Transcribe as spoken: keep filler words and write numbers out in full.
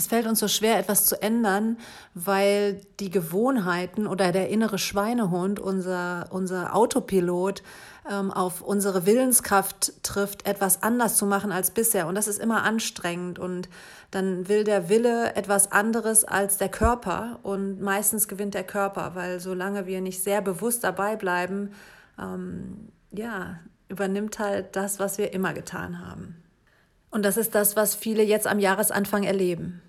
Es fällt uns so schwer, etwas zu ändern, weil die Gewohnheiten oder der innere Schweinehund, unser, unser Autopilot, ähm, auf unsere Willenskraft trifft, etwas anders zu machen als bisher. Und das ist immer anstrengend. Und dann will der Wille etwas anderes als der Körper. Und meistens gewinnt der Körper, weil solange wir nicht sehr bewusst dabei bleiben, ähm, ja, übernimmt halt das, was wir immer getan haben. Und das ist das, was viele jetzt am Jahresanfang erleben.